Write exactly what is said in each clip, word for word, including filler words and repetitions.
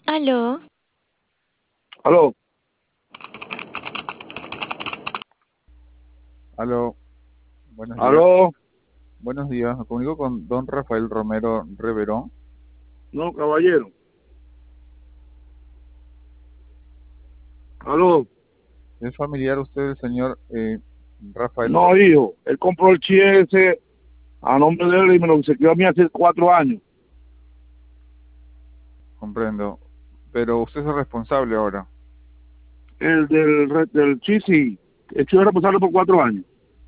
Aló, Aló, Aló, buenos días. aló, Buenos días, me comunico con don Rafael Romero Reverón. no, caballero, aló, ¿Es familiar usted del señor eh, Rafael no, Romero? hijo, él compró el chile ese a nombre de él y me lo obsequió a mí hace cuatro años. Comprendo. Pero usted es el responsable ahora. El del, re- del chi, sí, el chivo es responsable por cuatro años.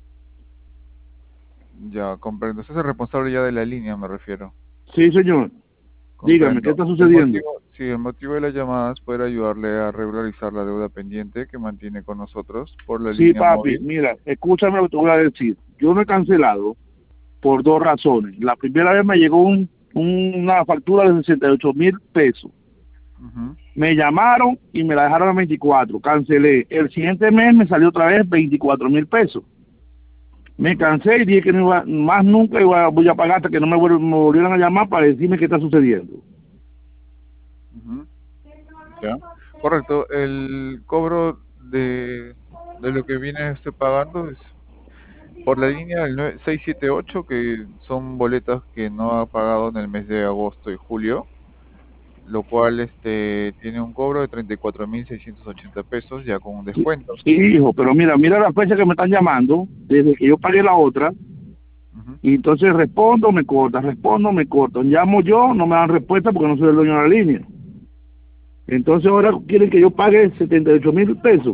Ya, comprendo. Usted es el responsable ya de la línea, me refiero. Sí, señor, dígame, ¿qué Comprendo. está El sucediendo? motivo, sí, el motivo de la llamada es poder ayudarle a regularizar la deuda pendiente que mantiene con nosotros por la Sí, línea papi, móvil. mira, escúchame lo que te voy a decir. Yo no he cancelado por dos razones. La primera vez me llegó un, una factura de sesenta y ocho mil pesos. Ujú. Me llamaron y me la dejaron a veinticuatro. Cancelé. El siguiente mes me salió otra vez veinticuatro mil pesos. Me cansé y dije que no iba, más nunca iba, voy a pagar hasta que no me, vuel- me volvieran a llamar para decirme qué está sucediendo. Ujú. Ya. Correcto. El cobro de, de lo que viene usted pagando es por la línea del nueve- seiscientos setenta y ocho, que son boletas que no ha pagado en el mes de agosto y julio, lo cual este tiene un cobro de treinta y cuatro mil seiscientos ochenta pesos ya con un Sí, descuento. sí, hijo, pero mira, mira la fecha que me están llamando, desde que yo pagué la otra, Ujú. y entonces respondo, me cortan, respondo, me cortan. Llamo yo, no me dan respuesta porque no soy el dueño de la línea. Entonces ahora quieren que yo pague setenta y ocho mil pesos.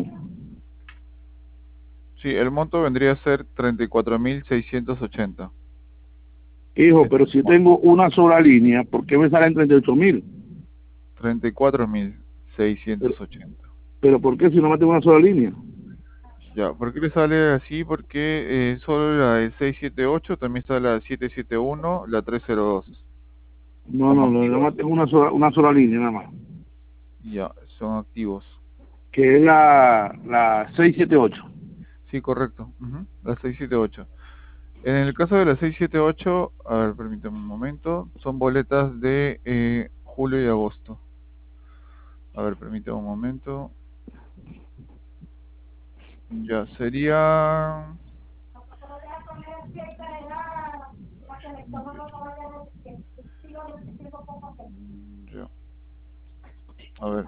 Sí, el monto vendría a ser treinta y cuatro mil seiscientos ochenta. Hijo, Ese pero es el si monto. tengo una sola línea, ¿por qué me salen treinta y ocho mil? treinta y cuatro mil Pero, seiscientos ochenta. pero ¿por qué si no me tengo una sola línea? Ya, ¿por qué le sale así? Porque eh, solo la de seiscientos setenta y ocho, también está la setecientos setenta y uno, la trescientos dos. No, Como no, no, nada activos. más tengo una sola, una sola línea nada más, Ya, son activos. que es la, la seiscientos setenta y ocho. Sí, correcto. Ujú, la seiscientos setenta y ocho. En el caso de la seiscientos setenta y ocho, a ver, permítame un momento, son boletas de eh, julio y agosto. A ver, permítame un momento. Ya, sería... Ya, a ver.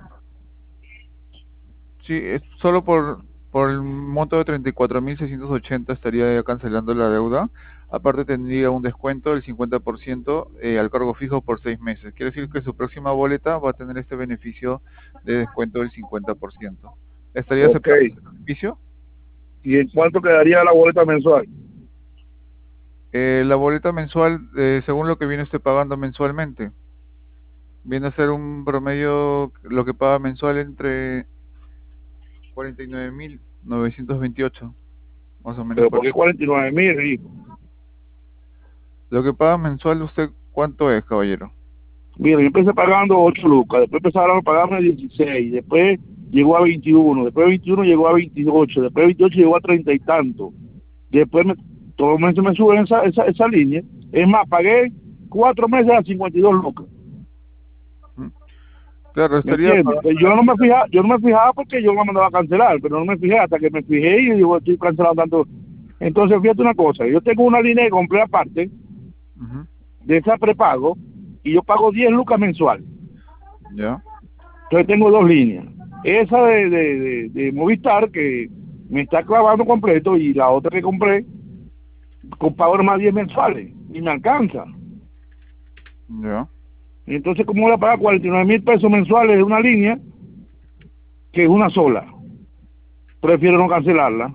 Sí, es solo por, por el monto de treinta y cuatro mil seiscientos ochenta estaría ya cancelando la deuda. Aparte tendría un descuento del cincuenta por ciento eh, al cargo fijo por seis meses. Quiere decir que su próxima boleta va a tener este beneficio de descuento del cincuenta por ciento. ¿Estaría Ok. aceptando ese beneficio? ¿Y en cuánto quedaría la boleta mensual? Eh, la boleta mensual, eh, según lo que viene usted pagando mensualmente, viene a ser un promedio, lo que paga mensual entre cuarenta y nueve mil novecientos veintiocho, más o menos Pero por ¿por qué ahí. cuarenta y nueve mil, hijo? Lo que paga mensual usted, ¿cuánto es, caballero? Mira, yo empecé pagando ocho lucas, después empezaron a pagarme dieciséis, después llegó a veintiuno, después de veintiuno llegó a veintiocho, después de veintiocho llegó a treinta y tanto. Después me, todos los meses me suben esa, esa, esa línea. Es más, pagué cuatro meses a cincuenta y dos lucas. ¿Mm? Claro, ¿Me estaría entiendes? pagando Pues yo la no me mitad. fijaba, yo no me fijaba porque yo me mandaba a cancelar, pero no me fijé hasta que me fijé y digo, estoy cancelando tanto. Entonces, fíjate una cosa, yo tengo una línea que compré aparte Ujú. de esa prepago y yo pago diez lucas mensual. Ya, Entonces tengo dos líneas. Esa de, de, de, de Movistar que me está clavando completo y la otra que compré con pago más diez mensuales y me alcanza. ya. Entonces, ¿cómo voy a pagar cuarenta y nueve mil pesos mensuales de una línea que es una sola? Prefiero no cancelarla.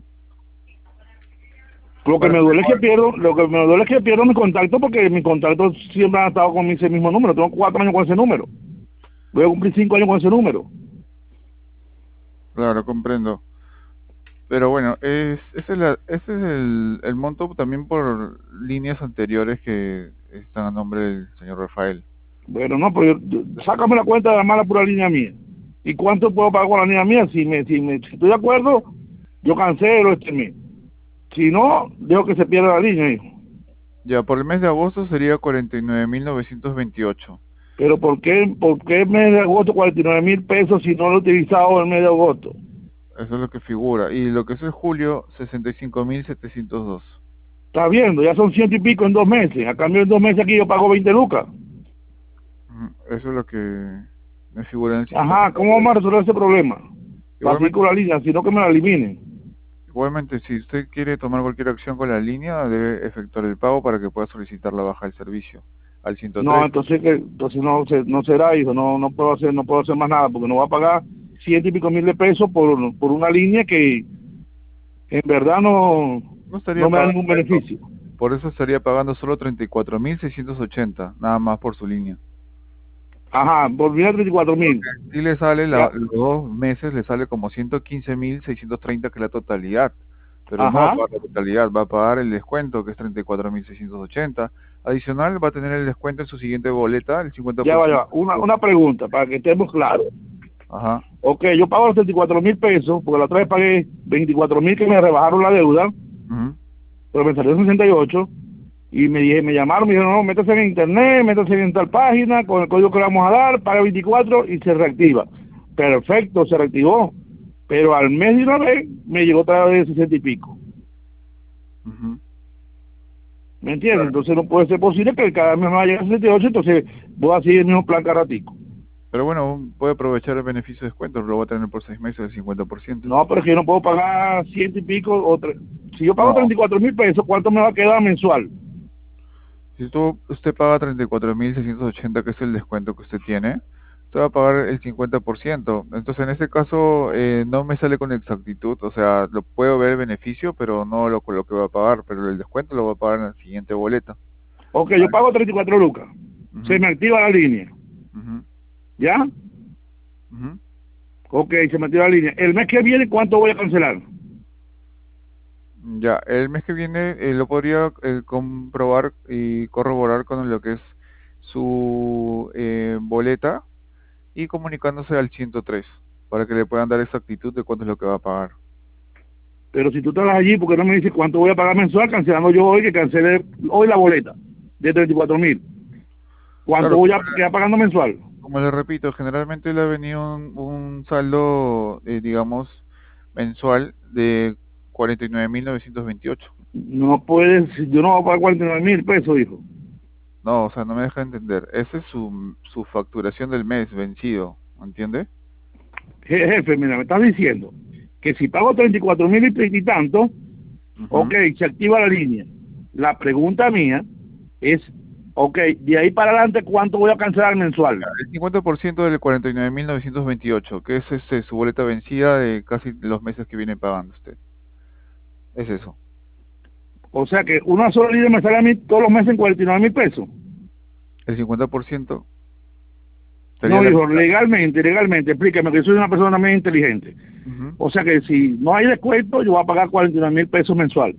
Lo que Para me usted, duele es que ¿cuál? pierdo, lo que me duele es que pierdo mi contacto porque mis contactos siempre han estado con ese mismo número. Tengo cuatro años con ese número. Voy a cumplir cinco años con ese número. Claro, comprendo. Pero bueno, es, ese es, la- ese es el, el monto también por líneas anteriores que están a nombre del señor Rafael. Bueno, no, pero yo- yo- sácame la cuenta de la mala pura línea mía. ¿Y cuánto puedo pagar con la línea mía? Si me, si me, si estoy de acuerdo, yo cancelo este mes. Si no, dejo que se pierda la línea, hijo. Ya, por el mes de agosto sería cuarenta y nueve mil novecientos veintiocho. Pero ¿por qué, por qué el mes de agosto cuarenta y nueve mil pesos si no lo he utilizado el mes de agosto? Eso es lo que figura. Y lo que es el julio, sesenta y cinco mil setecientos dos. Está viendo, ya son ciento y pico en dos meses. A cambio en dos meses aquí yo pago veinte lucas. Eso es lo que me figura en el sistema. Ajá, ¿cómo vamos a resolver ese problema? Para seguir Igualmente, con la línea, sino que me la eliminen. igualmente, si usted quiere tomar cualquier acción con la línea, debe efectuar el pago para que pueda solicitar la baja del servicio al ciento No, tres. entonces que entonces no se- no será, hijo, no no puedo hacer no puedo hacer más nada porque no voy a pagar ciento y pico mil de pesos por, por una línea que en verdad no No estaría no me da pagando ningún eso. beneficio. Por eso estaría pagando solo treinta y cuatro mil seiscientos ochenta, nada más por su línea. Ajá, por mil treinta y cuatro mil. Si le sale, la, Ya, los dos meses le sale como ciento quince mil seiscientos treinta, que es la totalidad. Pero no va a ajá, pagar la totalidad, va a pagar el descuento, que es treinta y cuatro mil seiscientos ochenta. Adicional, va a tener el descuento en su siguiente boleta, el cincuenta ya por va, ya ciento. va. Una, una pregunta para que estemos claros. Ajá. Ok, yo pago los treinta y cuatro mil pesos, porque la otra vez pagué veinticuatro mil que me rebajaron la deuda, Ujú. pero me salió sesenta y ocho y me dije, me llamaron, me dijeron, no, métase en internet, métase en tal página, con el código que le vamos a dar, paga veinticuatro y se reactiva. Perfecto, se reactivó, pero al mes de una vez me llegó otra vez sesenta y pico. Ujú. ¿Me entiendes? Entonces no puede ser posible que cada mes me vaya a llegar sesenta y ocho, entonces voy a seguir el mismo plan caratico. Pero bueno, puede aprovechar el beneficio de descuento, lo va a tener por seis meses el cincuenta por ciento. No, pero es que yo no puedo pagar ciento y pico, o tre- si yo pago No, treinta y cuatro mil pesos, ¿cuánto me va a quedar mensual? si tú, usted paga treinta y cuatro mil seiscientos ochenta, que es el descuento que usted tiene, usted va a pagar el cincuenta por ciento. Entonces, en este caso, eh, no me sale con exactitud, o sea, lo puedo ver el beneficio, pero no lo, lo que va a pagar, pero el descuento lo va a pagar en la siguiente boleta. Ok, yo pago treinta y cuatro lucas, se Ujú, me activa la línea, ujú, ¿ya? ujú. Ok, se me activa la línea. El mes que viene, ¿cuánto voy a cancelar? Ya, el mes que viene eh, lo podría eh, comprobar y corroborar con lo que es su eh, boleta y comunicándose al ciento tres para que le puedan dar exactitud de cuánto es lo que va a pagar. Pero si tú estás allí, ¿por qué no me dices cuánto voy a pagar mensual cancelando yo hoy, que cancelé hoy la boleta de treinta y cuatro mil? ¿Cuánto Claro, voy a quedar pagando mensual? como le repito, generalmente le ha venido un, un saldo, eh, digamos, mensual de cuarenta y nueve mil novecientos veintiocho. No puedes, yo no voy a pagar cuarenta y nueve mil pesos, hijo. No, o sea, no me deja entender. Esa es su, su facturación del mes vencido, ¿entiende? Je- Jefe, mira, me estás diciendo que si pago treinta y cuatro mil y treinta y tanto, ok, Ujú. se activa la línea. La pregunta mía es, ok, de ahí para adelante, ¿cuánto voy a cancelar mensual? El cincuenta por ciento del cuarenta y nueve mil novecientos veintiocho, que es este, su boleta vencida de casi los meses que viene pagando usted. Es eso. O sea que una sola línea me sale a mí todos los meses en cuarenta y nueve mil pesos. El cincuenta por ciento sería No, la hijo, mitad. legalmente, legalmente, explíqueme que soy una persona muy inteligente. Ujú. O sea que si no hay descuento, yo voy a pagar cuarenta y nueve mil pesos mensual.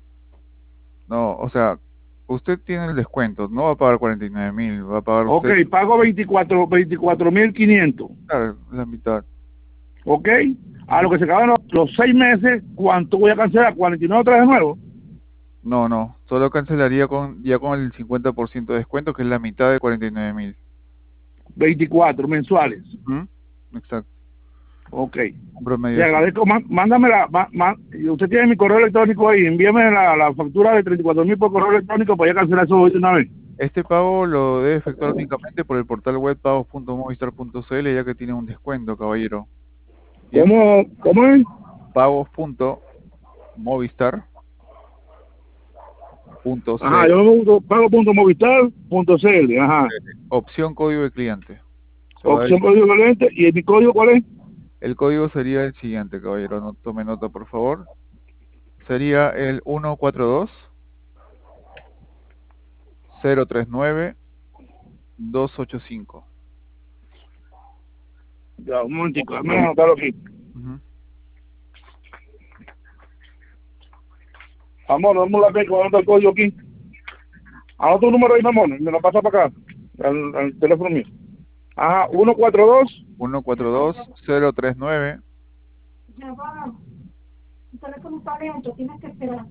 No, o sea, usted tiene el descuento, no va a pagar cuarenta y nueve mil, va a pagar Ok, usted, pago veinticuatro veinticuatro mil quinientos. claro, la mitad. Ok, a lo Ujú. que se acaban los, los seis meses, ¿cuánto voy a cancelar? ¿cuarenta y nueve otra vez de nuevo? No, no, solo cancelaría con ya con el cincuenta por ciento de descuento, que es la mitad de cuarenta y nueve mil. veinticuatro mensuales. Ujú. Exacto, Ok. un promedio Le así. agradezco, má- mándame la, má- má- usted tiene mi correo electrónico ahí, envíame la, la factura de treinta y cuatro mil por correo electrónico para ya cancelar eso hoy de una vez. Este pago lo debe efectuar únicamente por el portal web pagos punto movistar punto c l, ya que tiene un descuento, caballero. Bien, ¿Cómo, cómo es? pagos punto movistar punto Ajá, c l, yo me gusto pago.movistar.cl, ajá. opción código de cliente. Se va a dar- Opción código cliente, ¿y mi código cuál es? el código sería el siguiente, caballero, no tome nota, por favor. Sería el uno cuatro dos cero tres nueve dos ocho cinco. Ya, un momentico, déjame anotarlo aquí. Ujú. Amor, dame un lápiz, anota el código aquí. Anota un número ahí, mi amor, me lo pasa para acá, al, al teléfono mío. Ajá, uno cuatro dos. uno cuatro dos cero tres nueve Ya va, el teléfono está lento, tienes que esperar.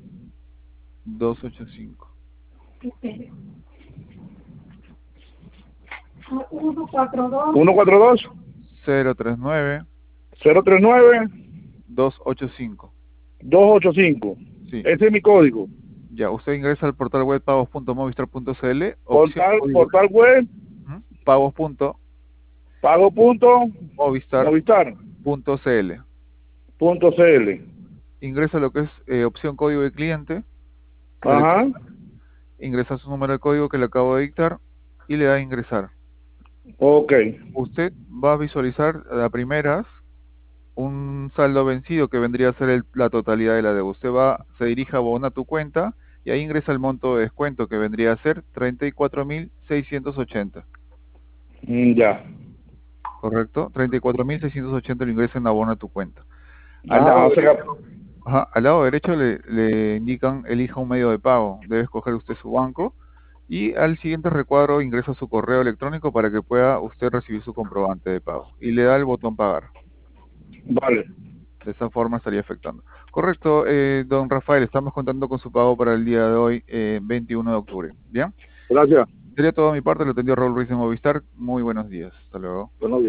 dos ocho cinco. Que espere. uno cuatro dos, uno cuatro dos, cero tres nueve, cero tres nueve, dos ocho cinco. dos ocho cinco. Sí. Ese es mi código. Ya, usted ingresa al portal web pagos punto movistar punto c l. Portal, portal web, ¿Mm? pagos. pago punto Movistar. Movistar. Punto cl. Punto cl. Ingresa lo que es eh, opción código de cliente. Ajá. Ingresa su número de código que le acabo de dictar y le da a ingresar. Ok. Usted va a visualizar a primeras un saldo vencido que vendría a ser el, la totalidad de la deuda. Usted va, se dirige a Abona tu cuenta y ahí ingresa el monto de descuento que vendría a ser treinta y cuatro mil seiscientos ochenta. Mm, ya. ¿Correcto? treinta y cuatro mil seiscientos ochenta lo ingresa en Abona tu cuenta. Al Ah, lado o sea, derecho, ajá, al lado derecho le, le indican elija un medio de pago. Debe escoger usted su banco y al siguiente recuadro ingresa su correo electrónico para que pueda usted recibir su comprobante de pago y le da el botón pagar. vale. De esa forma estaría afectando. Correcto, eh, don Rafael, estamos contando con su pago para el día de hoy, eh, veintiuno de octubre. ¿Bien? Gracias. Sería todo de mi parte, lo atendió Raúl Ruiz de Movistar. Muy buenos días. Hasta luego. Buenos días.